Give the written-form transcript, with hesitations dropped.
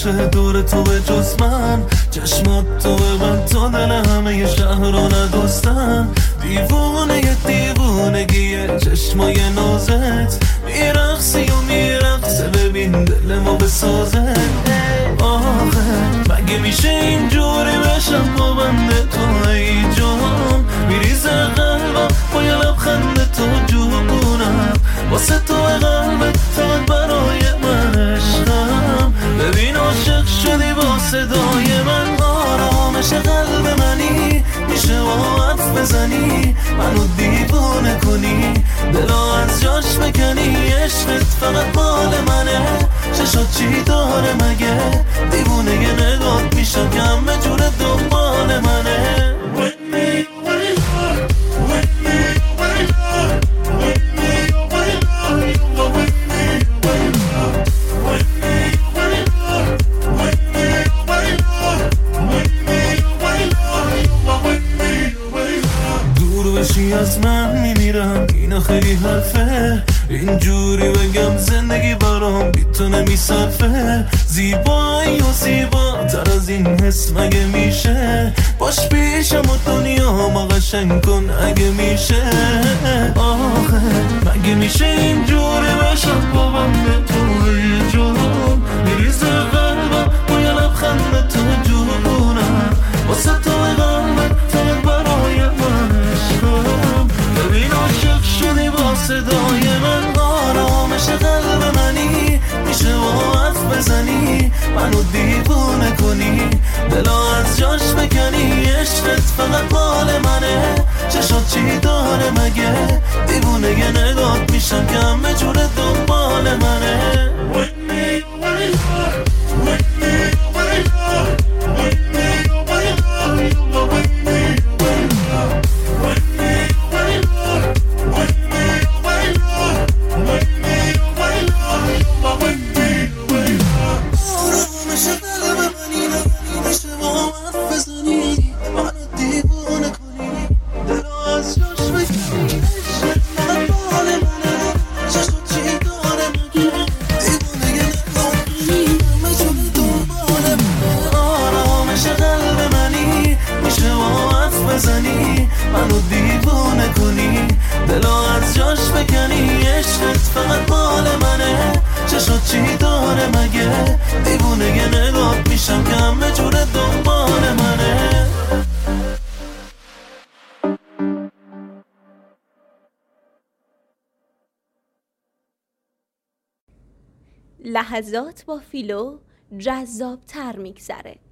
باشه دور تو به جز من، چشمات تو به من تا دل همه شهر رو ندوستن. دیوونه دیوونگیه چشمای نازت، میرقصی و میرقصه ببین دل ما بسازه. آخه مگه میشه اینجوری بشم با بنده تو ای جان، میریزه قلبم با یه لبخند تو جونم، واسه تو قلبت فقط برای من عشقم. ببین عاشق شدی با صدای من، آرامش قلب منی، میشه با حرف بزنی منو دیوونه کنی، دلا از جاش بکنی. عشقت فقط مال منه، چشات چی داره مگه، دیوونه یه نگات میشم که همه جور دنبال منه. از من میمیرم اینا خیلی حرفه، اینجوری بگم زندگی برام بی تو نمیصرفه. زیبایی و زیباتر از این حس مگه میشه، باش پیشم و دنیا ما قشنگ کن اگه میشه. آخه مگه میشه اینجوری بشم با بنده توی جون، میریزه قلبم با یه لبخند تو جونم، واسه تو قلبم فقط برای من عشقم. ببین عاشق شدی با صدای من، آرامش قلب منی، میشه با حرف بزنی منو دیوونه کنی، دلا از جاش بکنی. عشقت فقط مال منه، چشات چی داره مگه، دیوونه یه نگات میشم که همه جور دنبال منه. منو دیوونه کنی، دلا از جاش بکنی. عشقت فقط مال منه، چشات چی داره مگه، دیوونه یه نگات میشم که همه جور دنبال منه. لحظات با فیلو جذاب‌تر میگذره.